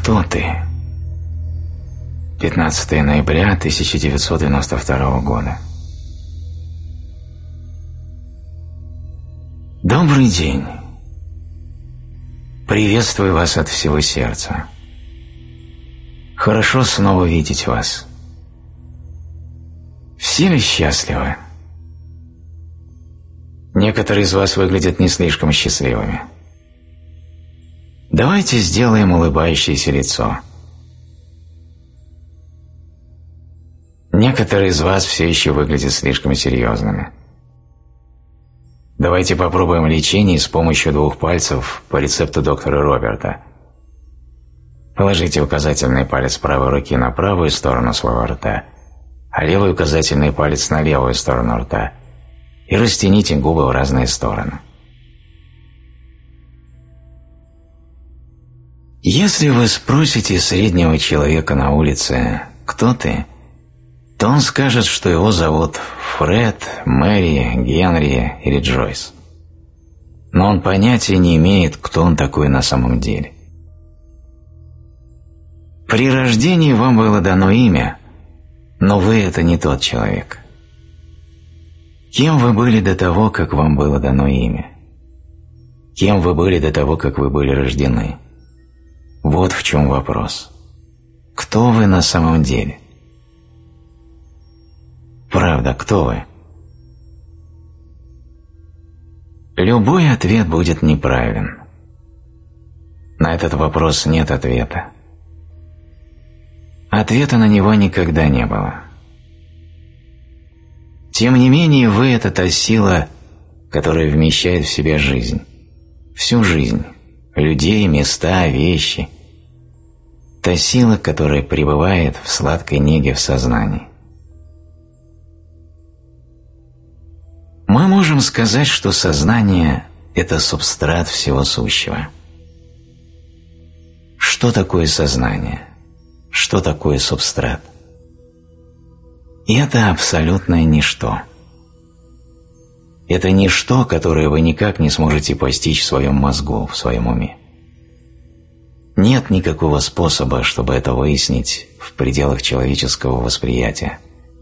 Кто ты? 15 ноября 1992 года. Добрый день. Приветствую вас от всего сердца. Хорошо снова видеть вас. Все ли счастливы? Некоторые из вас выглядят не слишком счастливыми. Давайте сделаем улыбающееся лицо. Некоторые из вас все еще выглядят слишком серьезными. Давайте попробуем лечение с помощью 2 пальцев по рецепту доктора Роберта. Положите указательный палец правой руки на правую сторону своего рта, а левый указательный палец на левую сторону рта и растяните губы в разные стороны. Если вы спросите среднего человека на улице «Кто ты?», то он скажет, что его зовут Фред, Мэри, Генри или Джойс. Но он понятия не имеет, кто он такой на самом деле. При рождении вам было дано имя, но вы – это не тот человек. Кем вы были до того, как вам было дано имя? Кем вы были до того, как вы были рождены? Вот в чем вопрос. Кто вы на самом деле? Правда, кто вы? Любой ответ будет неправилен. На этот вопрос нет ответа. Ответа на него никогда не было. Тем не менее, вы – это та сила, которая вмещает в себя жизнь. Всю жизнь. Людей, места, вещи. Та сила, которая пребывает в сладкой неге в сознании. Мы можем сказать, что сознание – это субстрат всего сущего. Что такое сознание? Что такое субстрат? Это абсолютное ничто. Это ничто, которое вы никак не сможете постичь в своем мозгу, в своем уме. Нет никакого способа, чтобы это выяснить в пределах человеческого восприятия.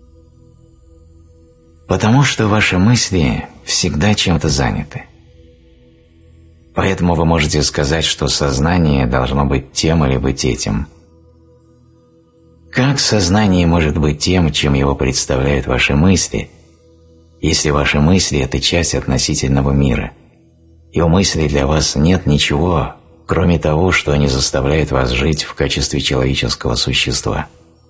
Потому что ваши мысли всегда чем-то заняты. Поэтому вы можете сказать, что сознание должно быть тем или быть этим. Как сознание может быть тем, чем его представляют ваши мысли, если ваши мысли – это часть относительного мира, и у мыслей для вас нет ничего, кроме того, что они заставляют вас жить в качестве человеческого существа?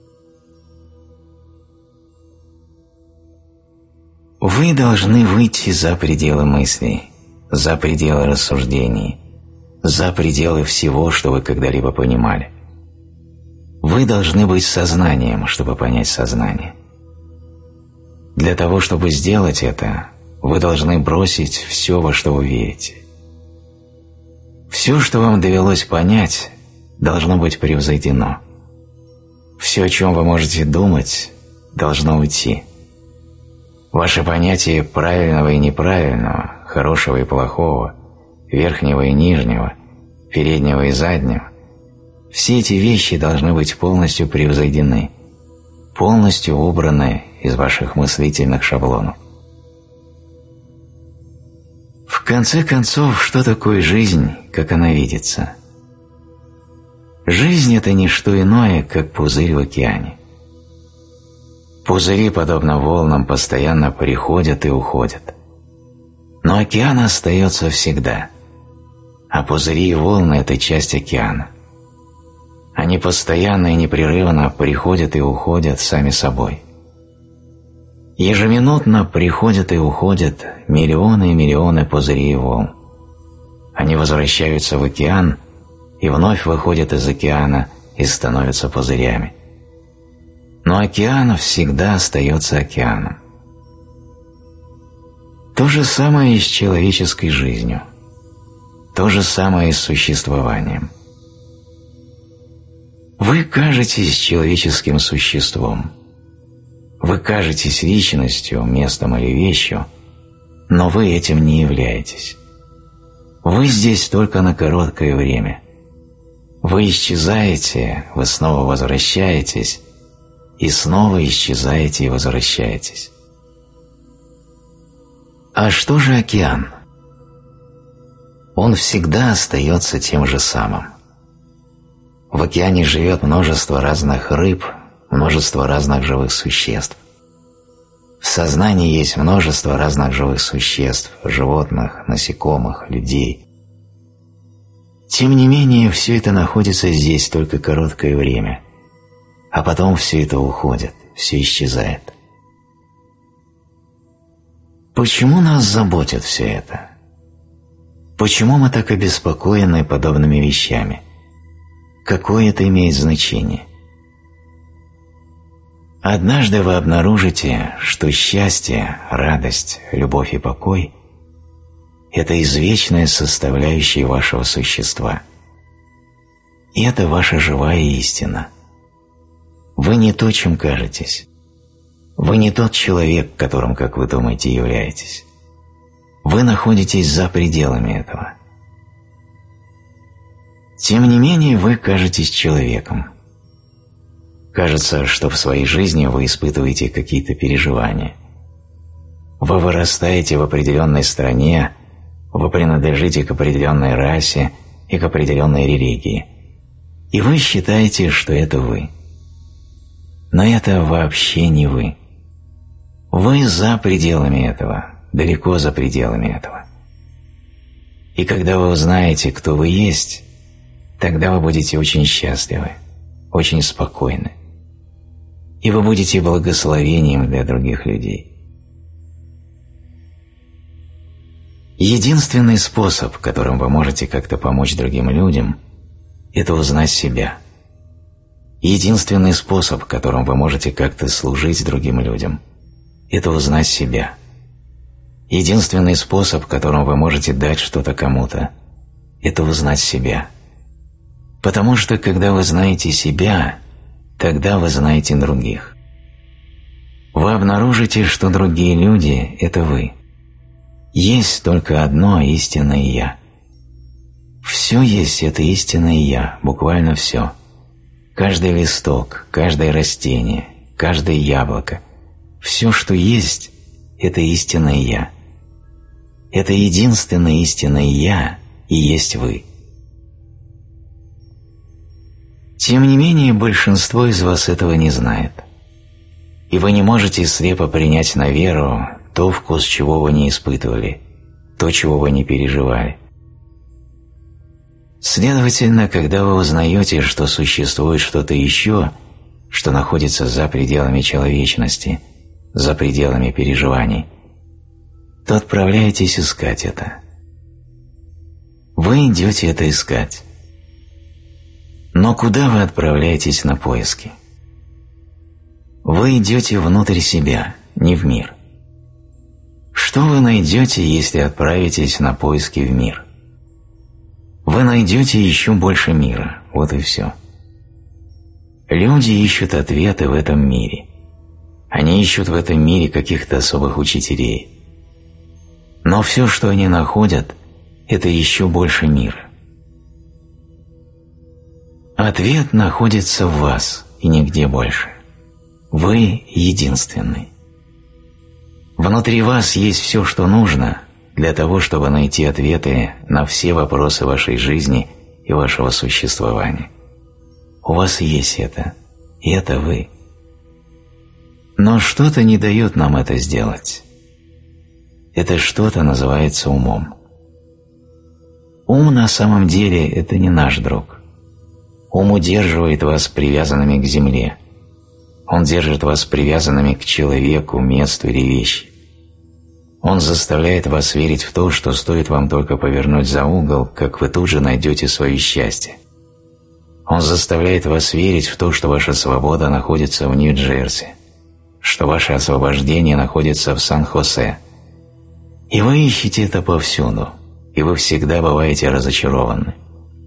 Вы должны выйти за пределы мыслей, за пределы рассуждений, за пределы всего, что вы когда-либо понимали. Вы должны быть сознанием, чтобы понять сознание. Для того, чтобы сделать это, вы должны бросить все, во что вы верите. Все, что вам довелось понять, должно быть превзойдено. Все, о чем вы можете думать, должно уйти. Ваши понятия правильного и неправильного, хорошего и плохого, верхнего и нижнего, переднего и заднего, все эти вещи должны быть полностью превзойдены, полностью убраны из ваших мыслительных шаблонов. В конце концов, что такое жизнь, как она видится? Жизнь – это не что иное, как пузырь в океане. Пузыри, подобно волнам, постоянно приходят и уходят. Но океан остается всегда, а пузыри и волны – это часть океана. Они постоянно и непрерывно приходят и уходят сами собой. Ежеминутно приходят и уходят миллионы и миллионы пузырей и волн. Они возвращаются в океан и вновь выходят из океана и становятся пузырями. Но океан всегда остается океаном. То же самое и с человеческой жизнью. То же самое и с существованием. Вы кажетесь человеческим существом. Вы кажетесь личностью, местом или вещью, но вы этим не являетесь. Вы здесь только на короткое время. Вы исчезаете, вы снова возвращаетесь, и снова исчезаете и возвращаетесь. А что же океан? Он всегда остается тем же самым. В океане живет множество разных рыб, множество разных живых существ. В сознании есть множество разных живых существ, животных, насекомых, людей. Тем не менее, все это находится здесь только короткое время, а потом все это уходит, все исчезает. Почему нас заботит все это? Почему мы так обеспокоены подобными вещами? Какое это имеет значение? Однажды вы обнаружите, что счастье, радость, любовь и покой – это извечная составляющая вашего существа. И это ваша живая истина. Вы не то, чем кажетесь. Вы не тот человек, которым, как вы думаете, являетесь. Вы находитесь за пределами этого. Тем не менее, вы кажетесь человеком. Кажется, что в своей жизни вы испытываете какие-то переживания. Вы вырастаете в определенной стране, вы принадлежите к определенной расе и к определенной религии, и вы считаете, что это вы. Но это вообще не вы. Вы за пределами этого, далеко за пределами этого. И когда вы узнаете, кто вы есть, тогда вы будете очень счастливы, очень спокойны. И вы будете благословением для других людей. Единственный способ, которым вы можете как-то помочь другим людям, это узнать себя. Единственный способ, которым вы можете как-то служить другим людям, это узнать себя. Единственный способ, которым вы можете дать что-то кому-то, это узнать себя. Потому что, когда вы знаете себя, тогда вы знаете других. Вы обнаружите, что другие люди – это вы. Есть только одно истинное «Я». Все есть это истинное «Я», буквально все. Каждый листок, каждое растение, каждое яблоко – все, что есть – это истинное «Я». Это единственное истинное «Я» и есть вы. Тем не менее, большинство из вас этого не знает. И вы не можете слепо принять на веру то, вкус чего вы не испытывали, то, чего вы не переживали. Следовательно, когда вы узнаете, что существует что-то еще, что находится за пределами человечности, за пределами переживаний, то отправляетесь искать это. Вы идете это искать. Но куда вы отправляетесь на поиски? Вы идете внутрь себя, не в мир. Что вы найдете, если отправитесь на поиски в мир? Вы найдете еще больше мира, вот и все. Люди ищут ответы в этом мире. Они ищут в этом мире каких-то особых учителей. Но все, что они находят, это еще больше мира. Ответ находится в вас и нигде больше. Вы единственный. Внутри вас есть все, что нужно для того, чтобы найти ответы на все вопросы вашей жизни и вашего существования. У вас есть это, и это вы. Но что-то не дает нам это сделать. Это что-то называется умом. Ум на самом деле это не наш друг. Ум удерживает вас привязанными к земле. Он держит вас привязанными к человеку, месту или вещи. Он заставляет вас верить в то, что стоит вам только повернуть за угол, как вы тут же найдете свое счастье. Он заставляет вас верить в то, что ваша свобода находится в Нью-Джерси, что ваше освобождение находится в Сан-Хосе. И вы ищете это повсюду, и вы всегда бываете разочарованы.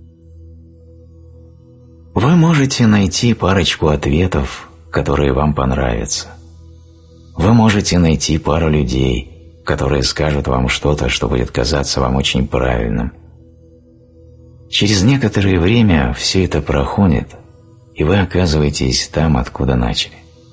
Вы можете найти парочку ответов, которые вам понравятся. Вы можете найти пару людей, которые скажут вам что-то, что будет казаться вам очень правильным. Через некоторое время все это проходит, и вы оказываетесь там, откуда начали.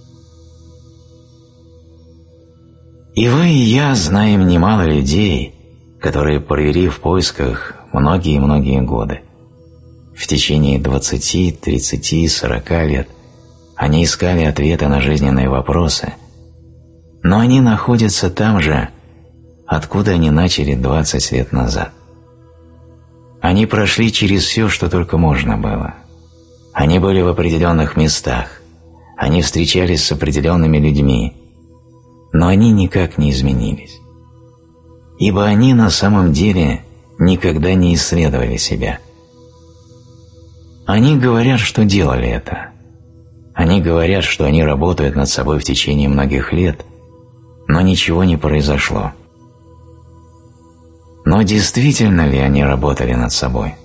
И вы, и я знаем немало людей, которые провели в поисках многие-многие годы. В течение 20, 30, 40 лет они искали ответы на жизненные вопросы, но они находятся там же, откуда они начали 20 лет назад. Они прошли через все, что только можно было. Они были в определенных местах, они встречались с определенными людьми, но они никак не изменились. Ибо они на самом деле никогда не исследовали себя. Они говорят, что делали это. Они говорят, что они работают над собой в течение многих лет, но ничего не произошло. Но действительно ли они работали над собой?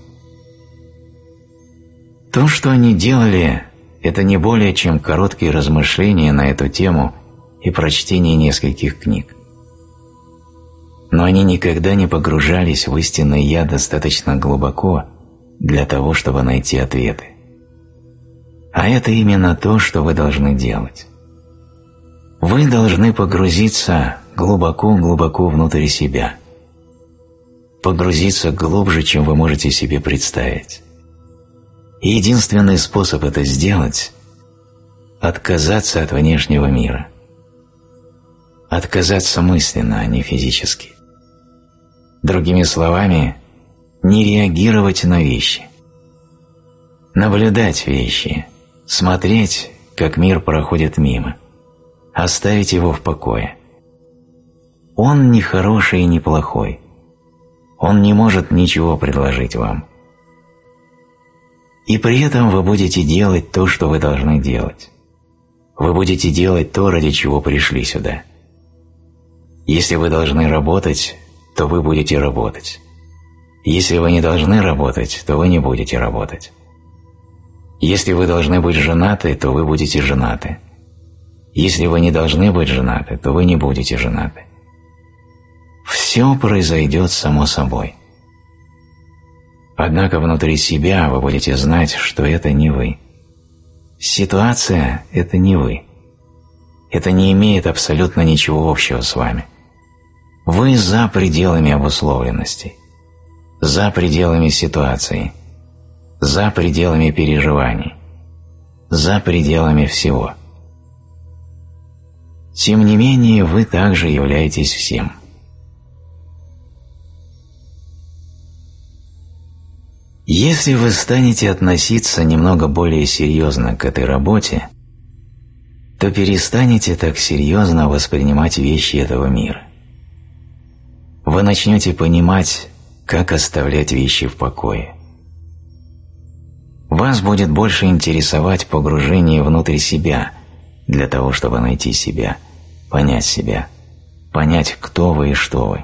То, что они делали, это не более чем короткие размышления на эту тему и прочтение нескольких книг. Но они никогда не погружались в истинное «Я» достаточно глубоко для того, чтобы найти ответы. А это именно то, что вы должны делать. Вы должны погрузиться глубоко-глубоко внутрь себя. Погрузиться глубже, чем вы можете себе представить. И единственный способ это сделать – отказаться от внешнего мира. Отказаться мысленно, а не физически. Другими словами, не реагировать на вещи. Наблюдать вещи, смотреть, как мир проходит мимо, оставить его в покое. Он не хороший и не плохой. Он не может ничего предложить вам. И при этом вы будете делать то, что вы должны делать. Вы будете делать то, ради чего пришли сюда. Если вы должны работать, то вы будете работать. Если вы не должны работать, то вы не будете работать. Если вы должны быть женаты, то вы будете женаты. Если вы не должны быть женаты, то вы не будете женаты. Все произойдет само собой. Однако внутри себя вы будете знать, что это не вы. Ситуация – это не вы. Это не имеет абсолютно ничего общего с вами. Вы за пределами обусловленностей, за пределами ситуации, за пределами переживаний, за пределами всего. Тем не менее, вы также являетесь всем. Если вы станете относиться немного более серьезно к этой работе, то перестанете так серьезно воспринимать вещи этого мира. Вы начнете понимать, как оставлять вещи в покое. Вас будет больше интересовать погружение внутрь себя, для того, чтобы найти себя, понять, кто вы и что вы.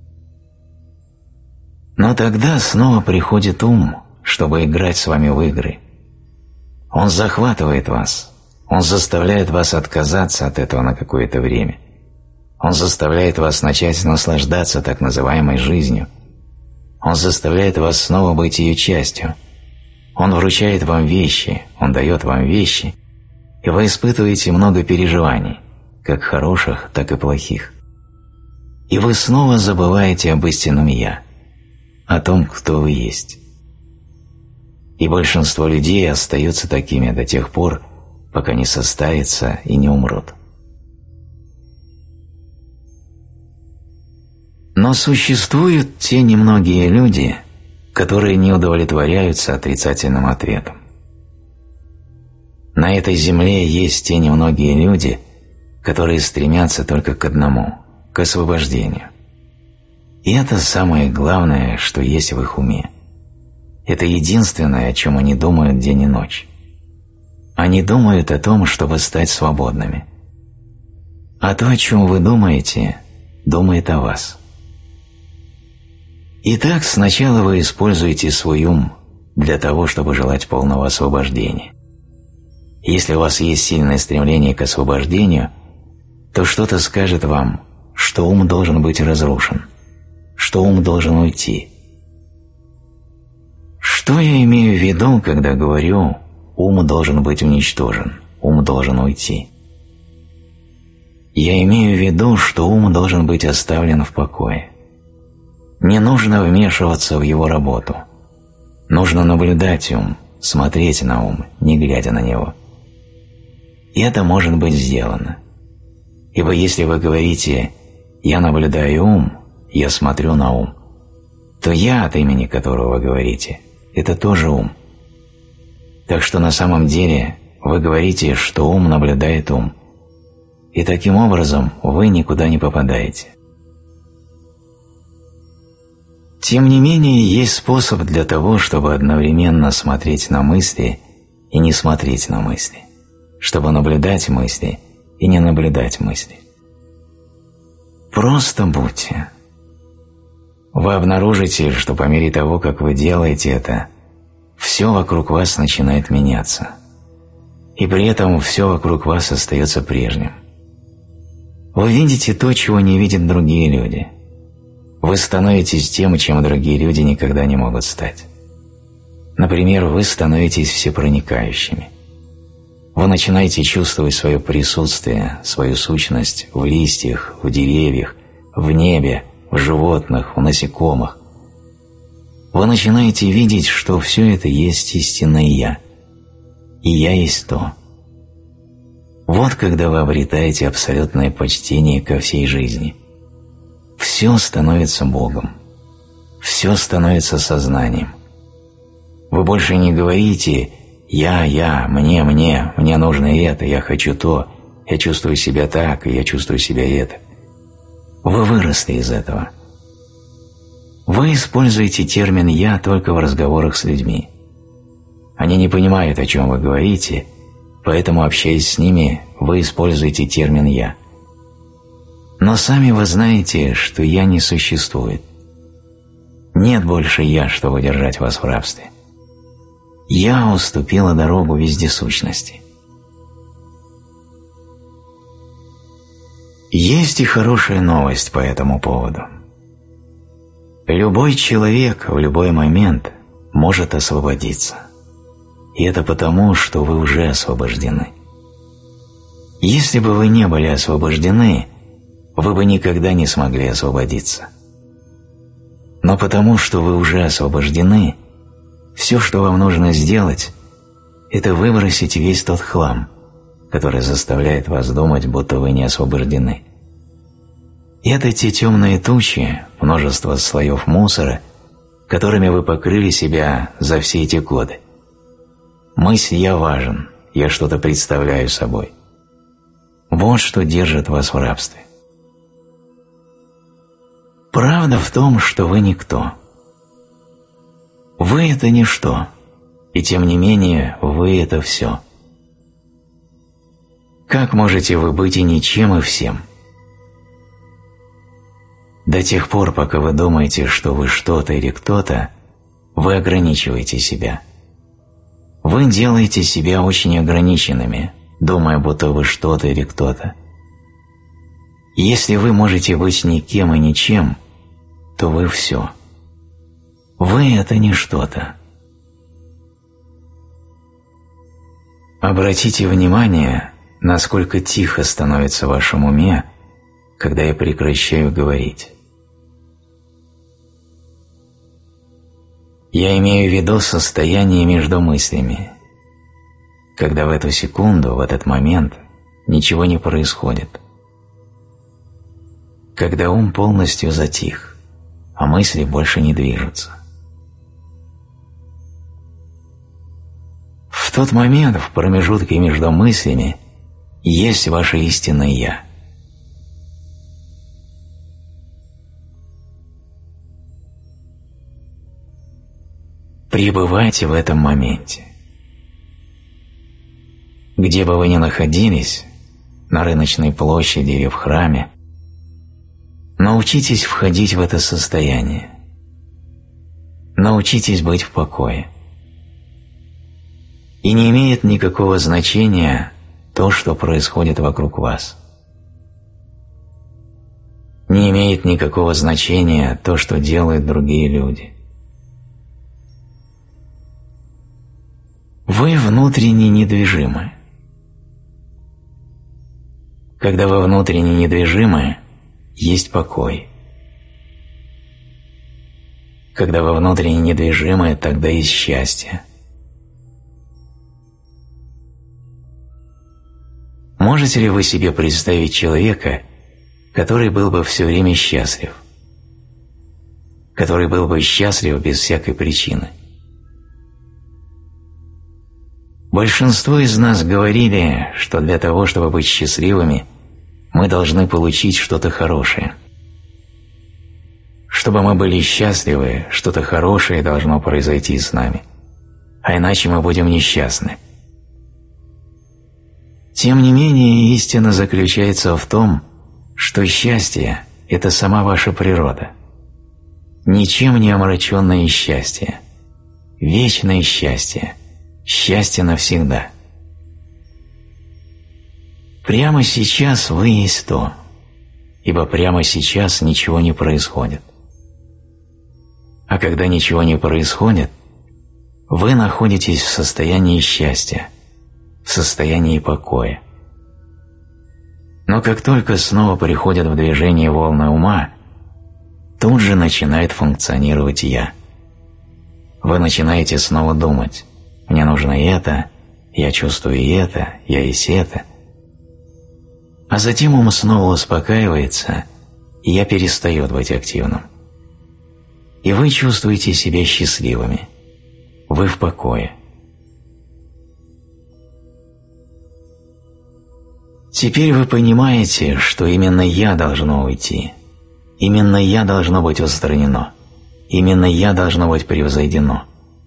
Но тогда снова приходит ум, чтобы играть с вами в игры. Он захватывает вас, он заставляет вас отказаться от этого на какое-то время. Он заставляет вас начать наслаждаться так называемой жизнью. Он заставляет вас снова быть ее частью. Он вручает вам вещи, он дает вам вещи, и вы испытываете много переживаний, как хороших, так и плохих. И вы снова забываете об истинном «Я», о том, кто вы есть. И большинство людей остаются такими до тех пор, пока не состарятся и не умрут. Но существуют те немногие люди, которые не удовлетворяются отрицательным ответом. На этой земле есть те немногие люди, которые стремятся только к одному – к освобождению. И это самое главное, что есть в их уме. Это единственное, о чем они думают день и ночь. Они думают о том, чтобы стать свободными. А то, о чем вы думаете, думает о вас. Итак, сначала вы используете свой ум для того, чтобы желать полного освобождения. Если у вас есть сильное стремление к освобождению, то что-то скажет вам, что ум должен быть разрушен, что ум должен уйти. Что я имею в виду, когда говорю «ум должен быть уничтожен, ум должен уйти»? Я имею в виду, что ум должен быть оставлен в покое. Не нужно вмешиваться в его работу. Нужно наблюдать ум, смотреть на ум, не глядя на него. И это может быть сделано. Ибо если вы говорите «я наблюдаю ум», «я смотрю на ум», то «я», от имени которого вы говорите, это тоже ум. Так что на самом деле вы говорите, что ум наблюдает ум. И таким образом вы никуда не попадаете. Тем не менее, есть способ для того, чтобы одновременно смотреть на мысли и не смотреть на мысли, чтобы наблюдать мысли и не наблюдать мысли. Просто будьте. Вы обнаружите, что по мере того, как вы делаете это, все вокруг вас начинает меняться, и при этом все вокруг вас остается прежним. Вы видите то, чего не видят другие люди. Вы становитесь тем, чем другие люди никогда не могут стать. Например, вы становитесь всепроникающими. Вы начинаете чувствовать свое присутствие, свою сущность в листьях, в деревьях, в небе, в животных, в насекомых. Вы начинаете видеть, что все это есть истинное «Я», и «Я» есть то. Вот когда вы обретаете абсолютное почтение ко всей жизни. Все становится Богом. Все становится сознанием. Вы больше не говорите «я, мне нужно это, я хочу то, я чувствую себя так, и я чувствую себя это». Вы выросли из этого. Вы используете термин «я» только в разговорах с людьми. Они не понимают, о чем вы говорите, поэтому, общаясь с ними, вы используете термин «я». Но сами вы знаете, что «я» не существует. Нет больше «я», чтобы держать вас в рабстве. «Я» уступила дорогу вездесущности. Есть и хорошая новость по этому поводу. Любой человек в любой момент может освободиться. И это потому, что вы уже освобождены. Если бы вы не были освобождены, вы бы никогда не смогли освободиться. Но потому, что вы уже освобождены, все, что вам нужно сделать, это выбросить весь тот хлам, который заставляет вас думать, будто вы не освобождены. И это те темные тучи, множество слоев мусора, которыми вы покрыли себя за все эти годы. Мысль «я важен», «я что-то представляю собой». Вот что держит вас в рабстве. Правда в том, что вы никто. Вы – это ничто, и тем не менее вы – это все. Как можете вы быть и ничем, и всем? До тех пор, пока вы думаете, что вы что-то или кто-то, вы ограничиваете себя. Вы делаете себя очень ограниченными, думая, будто вы что-то или кто-то. Если вы можете быть никем и ничем, то вы все. Вы – это не что-то. Обратите внимание, насколько тихо становится в вашем уме, когда я прекращаю говорить. Я имею в виду состояние между мыслями, когда в эту секунду, в этот момент ничего не происходит. Когда ум полностью затих, а мысли больше не движутся. В тот момент, в промежутке между мыслями, есть ваше истинное «Я». Пребывайте в этом моменте. Где бы вы ни находились, на рыночной площади или в храме, научитесь входить в это состояние. Научитесь быть в покое. И не имеет никакого значения то, что происходит вокруг вас. Не имеет никакого значения то, что делают другие люди. внутренне недвижимы. Когда вы внутренне недвижимы, есть покой. Когда вы внутренне недвижимы, тогда есть счастье. Можете ли вы себе представить человека, который был бы все время счастлив? Который был бы счастлив без всякой причины? Большинство из нас говорили, что для того, чтобы быть счастливыми, мы должны получить что-то хорошее. Чтобы мы были счастливы, что-то хорошее должно произойти с нами, а иначе мы будем несчастны. Тем не менее, истина заключается в том, что счастье – это сама ваша природа. Ничем не омраченное счастье, вечное счастье, счастье навсегда. Прямо сейчас вы есть то, ибо прямо сейчас ничего не происходит. А когда ничего не происходит, вы находитесь в состоянии счастья, в состоянии покоя. Но как только снова приходят в движение волны ума, тут же начинает функционировать «я». Вы начинаете снова думать: «Мне нужно это, я чувствую это, я есть это». А затем ум снова успокаивается, и «я» перестает быть активным. И вы чувствуете себя счастливыми. Вы в покое. Теперь вы понимаете, что именно «я» должно уйти, именно «я» должно быть устранено, именно «я» должно быть превзойдено.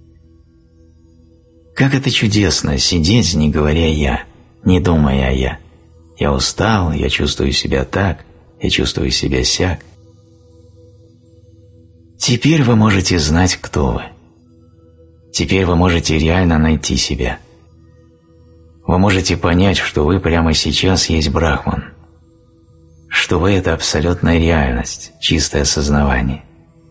Как это чудесно сидеть, не говоря «я», не думая о «я». Я устал, я чувствую себя так, я чувствую себя сяк. Теперь вы можете знать, кто вы. Теперь вы можете реально найти себя. Вы можете понять, что вы прямо сейчас есть Брахман, что вы – это абсолютная реальность, чистое осознавание.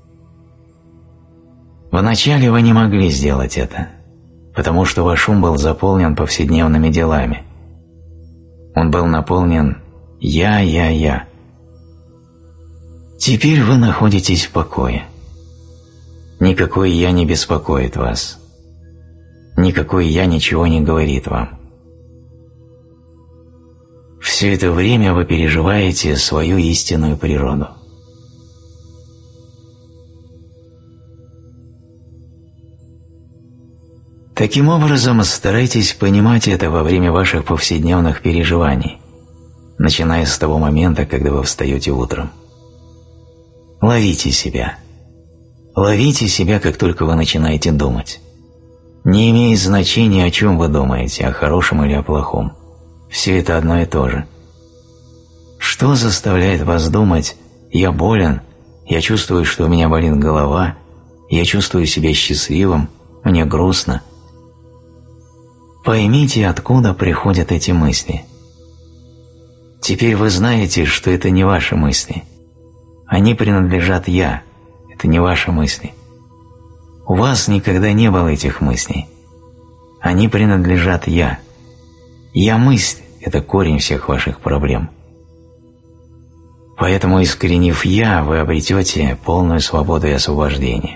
Вначале вы не могли сделать это, потому что ваш ум был заполнен повседневными делами. Он был наполнен «я». Теперь вы находитесь в покое. Никакое «я» не беспокоит вас. Никакое «я» ничего не говорит вам. Все это время вы переживаете свою истинную природу. Таким образом, старайтесь понимать это во время ваших повседневных переживаний, начиная с того момента, когда вы встаете утром. Ловите себя. Ловите себя, как только вы начинаете думать. Не имеет значения, о чем вы думаете, о хорошем или о плохом. Все это одно и то же. Что заставляет вас думать «я болен», «я чувствую, что у меня болит голова», «я чувствую себя счастливым», «мне грустно»? Поймите, откуда приходят эти мысли. Теперь вы знаете, что это не ваши мысли. Они принадлежат «я», это не ваши мысли. У вас никогда не было этих мыслей. Они принадлежат «я». «Я-мысль» – это корень всех ваших проблем. Поэтому, искоренив «я», вы обретете полную свободу и освобождение.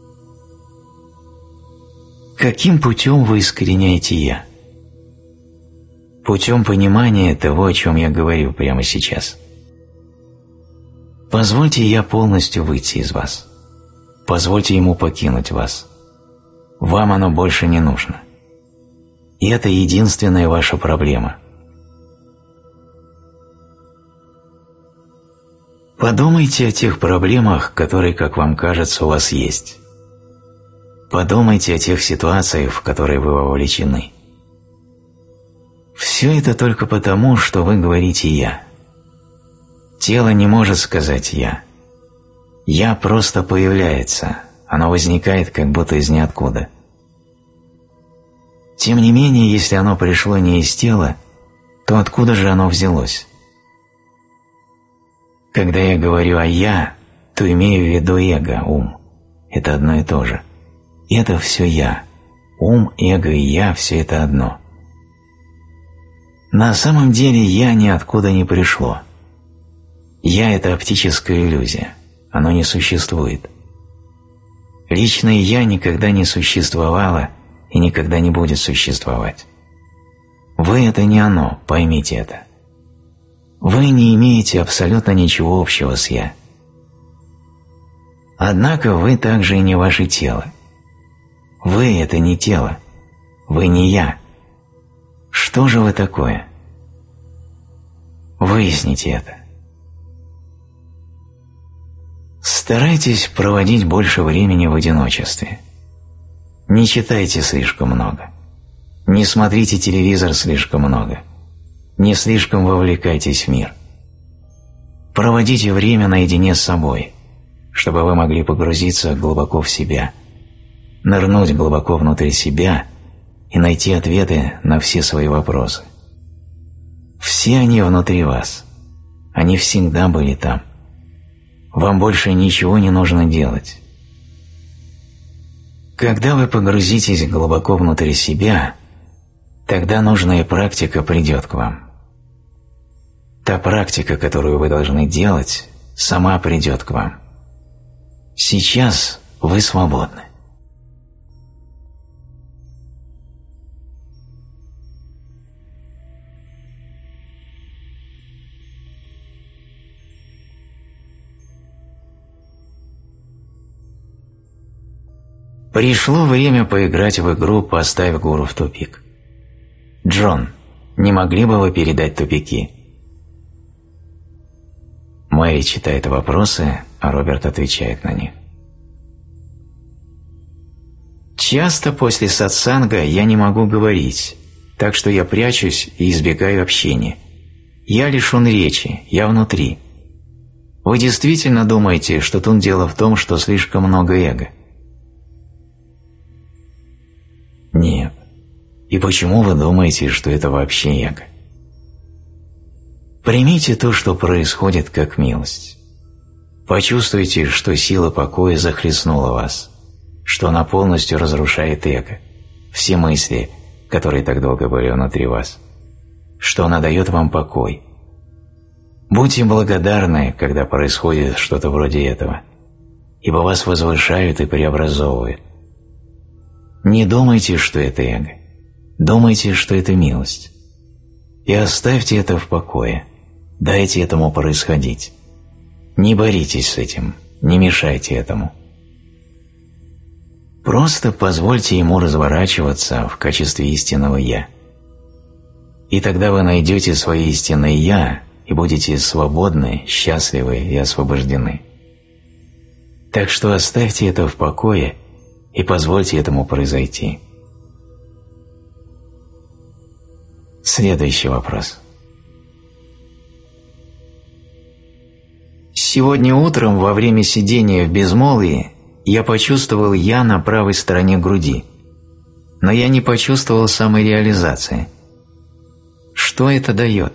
Каким путем вы искореняете «я»? Путем понимания того, о чем я говорю прямо сейчас. Позвольте «я» полностью выйти из вас. Позвольте ему покинуть вас. Вам оно больше не нужно. И это единственная ваша проблема. Подумайте о тех проблемах, которые, как вам кажется, у вас есть. Подумайте о тех ситуациях, в которые вы вовлечены. Все это только потому, что вы говорите «я». Тело не может сказать «я». «Я» просто появляется, оно возникает как будто из ниоткуда. Тем не менее, если оно пришло не из тела, то откуда же оно взялось? Когда я говорю о «я», то имею в виду эго, ум. Это одно и то же. Это все «я», ум, эго и я – все это одно. На самом деле «я» ниоткуда не пришло. «Я» – это оптическая иллюзия, оно не существует. Личное «я» никогда не существовало и никогда не будет существовать. Вы – это не оно, поймите это. Вы не имеете абсолютно ничего общего с «я». Однако вы также и не ваше тело. Вы – это не тело, вы не «я». Что же вы такое? Выясните это. Старайтесь проводить больше времени в одиночестве. Не читайте слишком много. Не смотрите телевизор слишком много. Не слишком вовлекайтесь в мир. Проводите время наедине с собой, чтобы вы могли погрузиться глубоко в себя, нырнуть глубоко внутрь себя и найти ответы на все свои вопросы. Все они внутри вас. Они всегда были там. Вам больше ничего не нужно делать. Когда вы погрузитесь глубоко внутрь себя, тогда нужная практика придет к вам. Та практика, которую вы должны делать, сама придет к вам. Сейчас вы свободны. Пришло время поиграть в игру «Поставь гуру в тупик». Джон, не могли бы вы передать тупики? Мэри читает вопросы, а Роберт отвечает на них. Часто после сатсанга я не могу говорить, так что я прячусь и избегаю общения. Я лишен речи, я внутри. Вы действительно думаете, что тут дело в том, что слишком много эго? Нет. И почему вы думаете, что это вообще эго? Примите то, что происходит, как милость. Почувствуйте, что сила покоя захлестнула вас, что она полностью разрушает эго, все мысли, которые так долго были внутри вас, что она дает вам покой. Будьте благодарны, когда происходит что-то вроде этого, ибо вас возвышают и преобразовывают. Не думайте, что это эго. Думайте, что это милость. И оставьте это в покое. Дайте этому происходить. Не боритесь с этим, не мешайте этому. Просто позвольте ему разворачиваться в качестве истинного «я». И тогда вы найдете свое истинное «я» и будете свободны, счастливы и освобождены. Так что оставьте это в покое и позвольте этому произойти. Следующий вопрос. Сегодня утром во время сидения в безмолвии я почувствовал «я» на правой стороне груди, но я не почувствовал самореализации. Что это дает?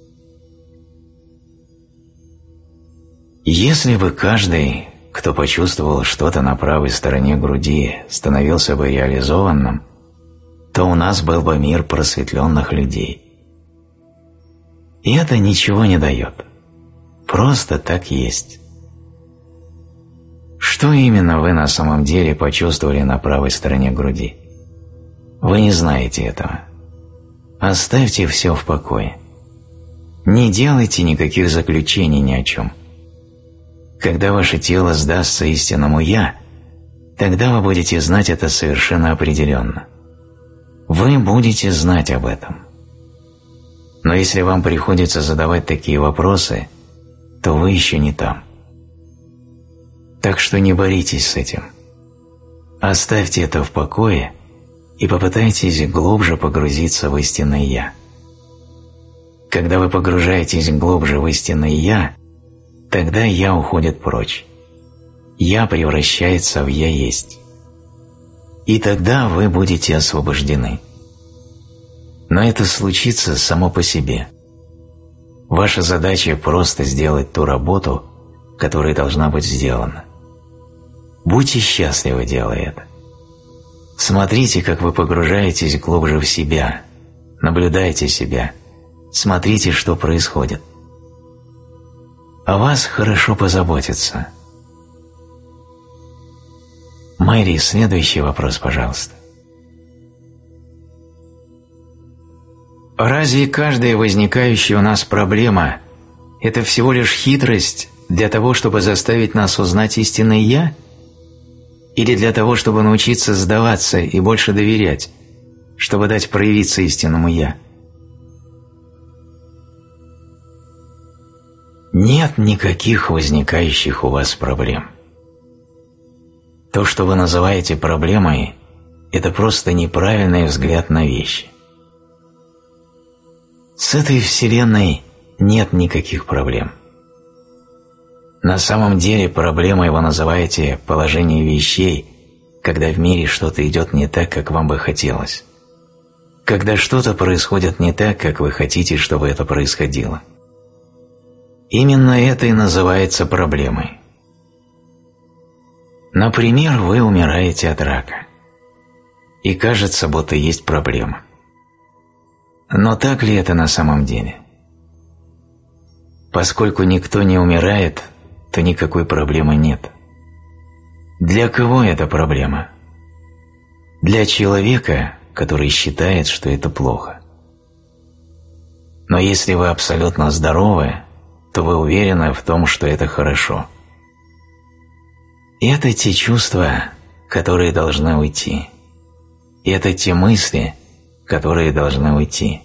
Если бы каждый, кто почувствовал что-то на правой стороне груди, становился бы реализованным, то у нас был бы мир просветленных людей. И это ничего не дает. Просто так есть. Что именно вы на самом деле почувствовали на правой стороне груди? Вы не знаете этого. Оставьте все в покое. Не делайте никаких заключений ни о чем. Когда ваше тело сдастся истинному «я», тогда вы будете знать это совершенно определенно. Вы будете знать об этом. Но если вам приходится задавать такие вопросы, то вы еще не там. Так что не боритесь с этим. Оставьте это в покое и попытайтесь глубже погрузиться в истинное «я». Когда вы погружаетесь глубже в истинное «я», тогда «я» уходит прочь. «Я» превращается в «я есть». И тогда вы будете освобождены. Но это случится само по себе. Ваша задача просто сделать ту работу, которая должна быть сделана. Будьте счастливы, делая это. Смотрите, как вы погружаетесь глубже в себя, наблюдайте себя, смотрите, что происходит. О вас хорошо позаботятся. Мэри, следующий вопрос, пожалуйста. Разве каждая возникающая у нас проблема – это всего лишь хитрость для того, чтобы заставить нас узнать истинное «Я»? Или для того, чтобы научиться сдаваться и больше доверять, чтобы дать проявиться истинному «Я»? Нет никаких возникающих у вас проблем. То, что вы называете проблемой, это просто неправильный взгляд на вещи. С этой Вселенной нет никаких проблем. На самом деле проблемой вы называете положение вещей, когда в мире что-то идет не так, как вам бы хотелось. Когда что-то происходит не так, как вы хотите, чтобы это происходило. Именно это и называется проблемой. Например, вы умираете от рака. И кажется, будто есть проблема. Но так ли это на самом деле? Поскольку никто не умирает, то никакой проблемы нет. Для кого это проблема? Для человека, который считает, что это плохо. Но если вы абсолютно здоровы, то вы уверены в том, что это хорошо. И это те чувства, которые должны уйти. И это те мысли, которые должны уйти.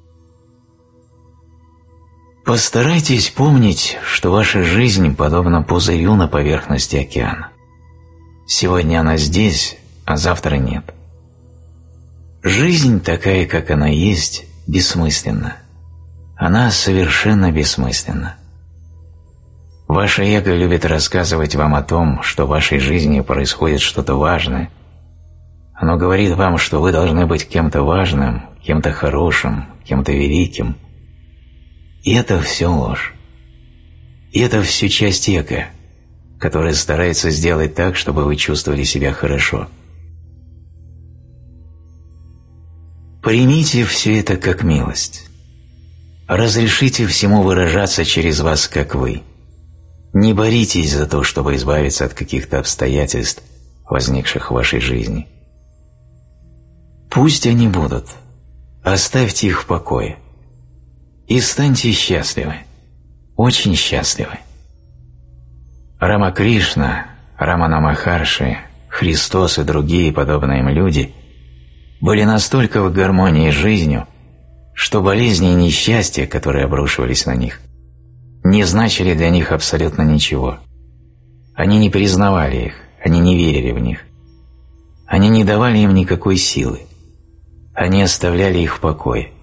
Постарайтесь помнить, что ваша жизнь подобна пузырю на поверхности океана. Сегодня она здесь, а завтра нет. Жизнь, такая, как она есть, бессмысленна. Она совершенно бессмысленна. Ваше эго любит рассказывать вам о том, что в вашей жизни происходит что-то важное. Оно говорит вам, что вы должны быть кем-то важным, кем-то хорошим, кем-то великим. И это все ложь. И это все часть эго, которая старается сделать так, чтобы вы чувствовали себя хорошо. Примите все это как милость. Разрешите всему выражаться через вас, как вы. Не боритесь за то, чтобы избавиться от каких-то обстоятельств, возникших в вашей жизни. Пусть они будут. Оставьте их в покое. И станьте счастливы. Очень счастливы. Рамакришна, Рамана Махарши, Христос и другие подобные им люди были настолько в гармонии с жизнью, что болезни и несчастья, которые обрушивались на них, не значили для них абсолютно ничего. Они не признавали их, они не верили в них. Они не давали им никакой силы. Они оставляли их в покое.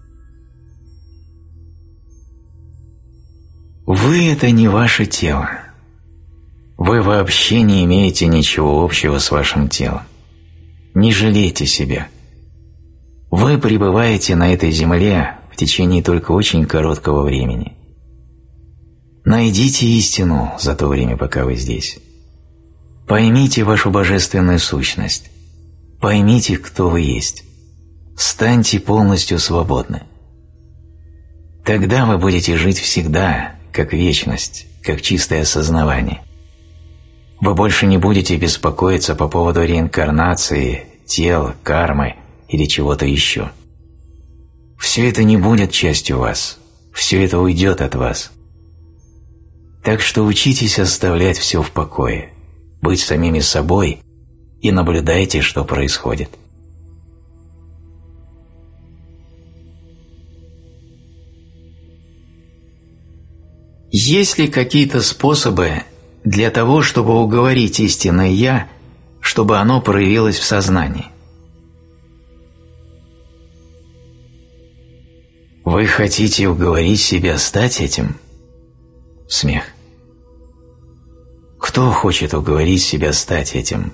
Вы – это не ваше тело. Вы вообще не имеете ничего общего с вашим телом. Не жалейте себя. Вы пребываете на этой земле в течение только очень короткого времени. Найдите истину за то время, пока вы здесь. Поймите вашу божественную сущность. Поймите, кто вы есть. Станьте полностью свободны. Тогда вы будете жить всегда, как вечность, как чистое осознавание. Вы больше не будете беспокоиться по поводу реинкарнации, тел, кармы или чего-то еще. Все это не будет частью вас, все это уйдет от вас. Так что учитесь оставлять все в покое, быть самими собой и наблюдайте, что происходит. Есть ли какие-то способы для того, чтобы уговорить истинное «Я», чтобы оно проявилось в сознании? Вы хотите уговорить себя стать этим? Смех. Кто хочет уговорить себя стать этим?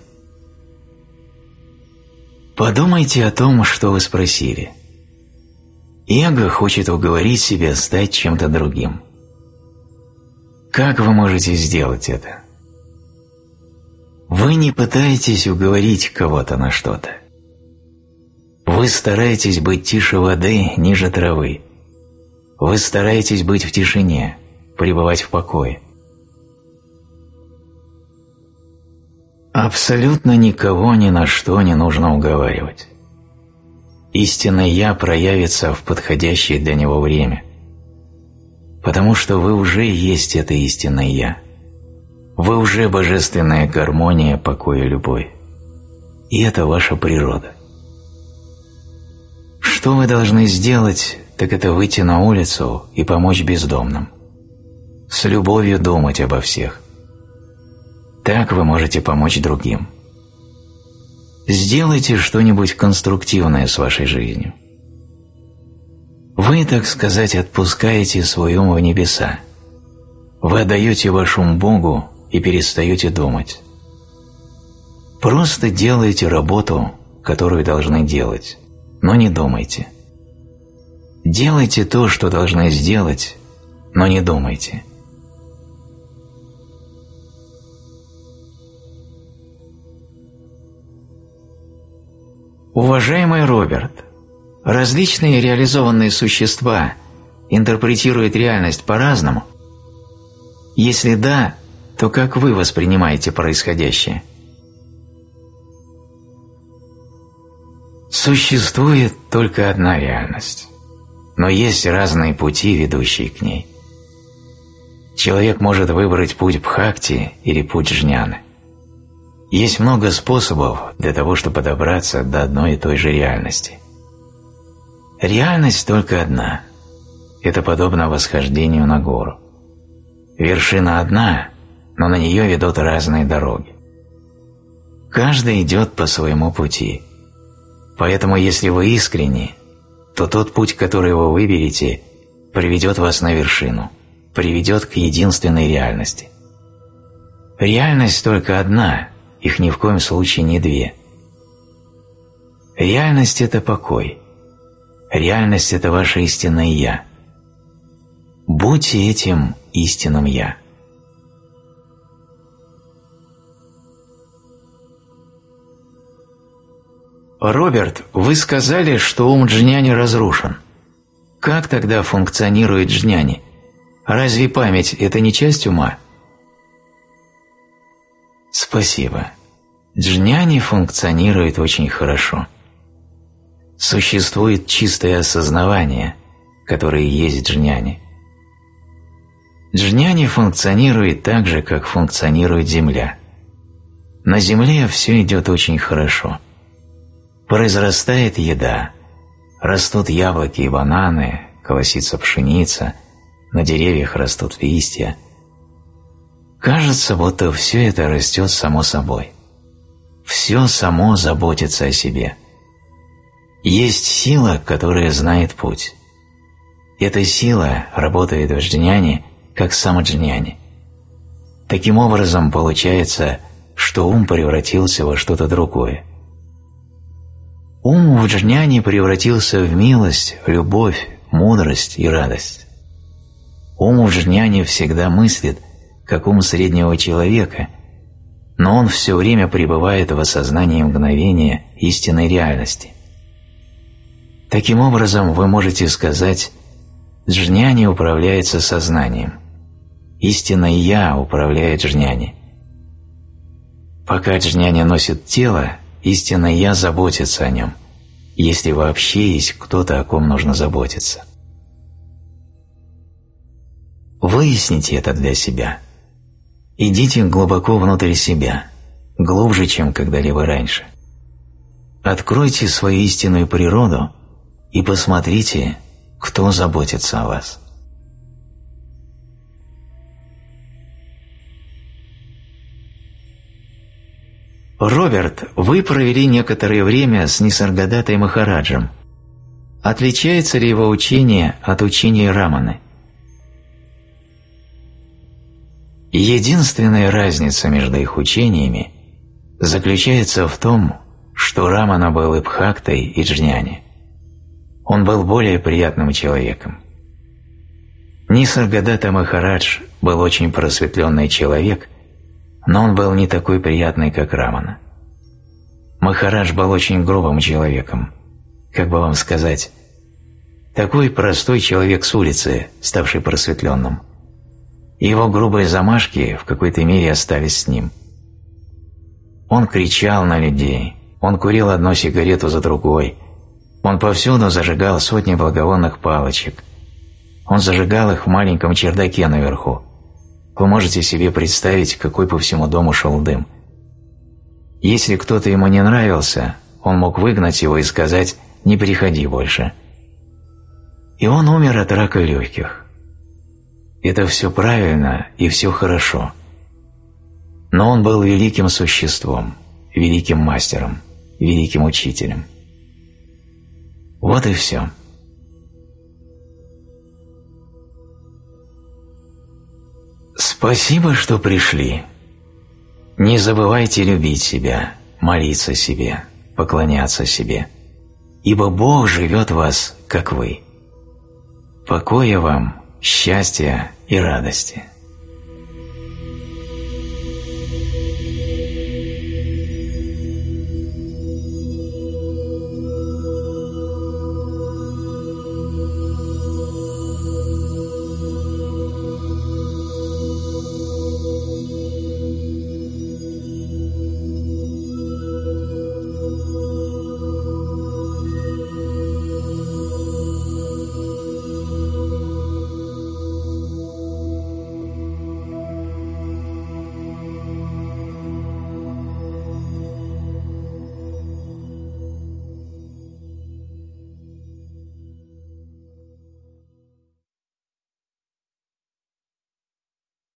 Подумайте о том, что вы спросили. Эго хочет уговорить себя стать чем-то другим. Как вы можете сделать это? Вы не пытаетесь уговорить кого-то на что-то. Вы стараетесь быть тише воды, ниже травы. Вы стараетесь быть в тишине, пребывать в покое. Абсолютно никого ни на что не нужно уговаривать. Истинное «Я» проявится в подходящее для него время, потому что вы уже есть это истинное «Я». Вы уже божественная гармония, покой и любовь. И это ваша природа. Что вы должны сделать, так это выйти на улицу и помочь бездомным. С любовью думать обо всех. Так вы можете помочь другим. Сделайте что-нибудь конструктивное с вашей жизнью. Вы, так сказать, отпускаете свой ум в небеса. Вы отдаете ваш ум Богу и перестаете думать. Просто делайте работу, которую должны делать, но не думайте. Делайте то, что должны сделать, но не думайте. Уважаемый Роберт, различные реализованные существа интерпретируют реальность по-разному? Если да, то как вы воспринимаете происходящее? Существует только одна реальность, но есть разные пути, ведущие к ней. Человек может выбрать путь Бхакти или путь Джняны. Есть много способов для того, чтобы добраться до одной и той же реальности. Реальность только одна. Это подобно восхождению на гору. Вершина одна, но на нее ведут разные дороги. Каждый идет по своему пути. Поэтому, если вы искренни, то тот путь, который вы выберете, приведет вас на вершину, приведет к единственной реальности. Реальность только одна, их ни в коем случае не две. Реальность – это покой. Реальность – это ваше истинное «Я». Будьте этим истинным «Я». Роберт, вы сказали, что ум джняни разрушен. Как тогда функционирует джняни? Разве память – это не часть ума? Спасибо. Джняни функционирует очень хорошо. Существует чистое осознавание, которое есть джняни. Джняни функционирует так же, как функционирует Земля. На Земле все идет очень хорошо. Произрастает еда, растут яблоки и бананы, колосится пшеница, на деревьях растут листья. Кажется, будто все это растет само собой. Все само заботится о себе. Есть сила, которая знает путь. Эта сила работает в джняни, как самаджняни. Таким образом, получается, что ум превратился во что-то другое. Ум в джняни превратился в милость, любовь, мудрость и радость. Ум в джняни всегда мыслит, как ум среднего человека, но он все время пребывает в осознании мгновения истинной реальности. Таким образом, вы можете сказать, джняни управляется сознанием, истинное «Я» управляет джняни. Пока джняни носит тело, истинное «Я» заботится о нем, если вообще есть кто-то, о ком нужно заботиться. Выясните это для себя. Идите глубоко внутрь себя, глубже, чем когда-либо раньше. Откройте свою истинную природу и посмотрите, кто заботится о вас. Роберт, вы провели некоторое время с Нисаргадатой Махараджем. Отличается ли его учение от учения Раманы? Единственная разница между их учениями заключается в том, что Рамана был и Бхактой, и джняни. Он был более приятным человеком. Нисаргадата Махарадж был очень просветленный человек, но он был не такой приятный, как Рамана. Махарадж был очень грубым человеком, как бы вам сказать, такой простой человек с улицы, ставший просветленным. И его грубые замашки в какой-то мере остались с ним. Он кричал на людей, он курил одну сигарету за другой, он повсюду зажигал сотни благовонных палочек. Он зажигал их в маленьком чердаке наверху. Вы можете себе представить, какой по всему дому шел дым. Если кто-то ему не нравился, он мог выгнать его и сказать «не приходи больше». И он умер от рака легких. Это все правильно и все хорошо. Но он был великим существом, великим мастером, великим учителем. Вот и все. Спасибо, что пришли. Не забывайте любить себя, молиться себе, поклоняться себе, ибо Бог живет в вас, как вы. Покоя вам, счастья и радости.